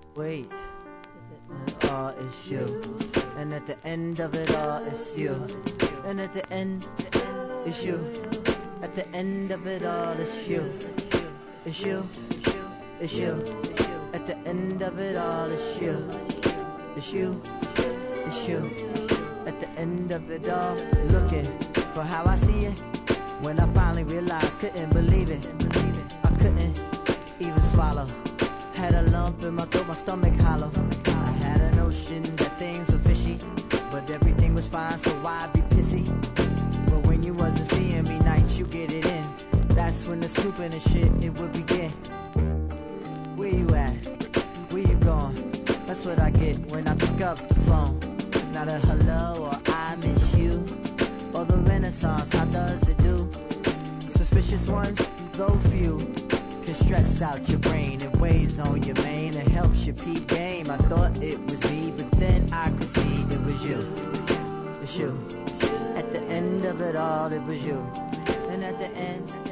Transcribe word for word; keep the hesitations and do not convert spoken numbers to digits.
Wait, and all it's you. And at the end of it all, it's you. And at the end, it's you. At the end of it all, it's you. It's you. It's you. At the end of it all, it's you. It's you. It's you. At the end of it all, looking for how I see it. When I finally realized, couldn't believe it. I couldn't even swallow. Had a lump in my throat, my stomach hollow. I had a notion that things were fishy, but everything was fine, so why be pissy? But when you wasn't seeing me nights, you get it in. That's when the scooping and shit, it would begin. Where you at? Where you going? That's what I get when I pick up the phone. Not a hello or I miss you, or the Renaissance, how does it do? Suspicious ones, though few, can stress out your brain. It weighs on your mane, it helps your peep game. I thought it was me, but then I could see it was you. It's you. At the end of it all, it was you. And at the end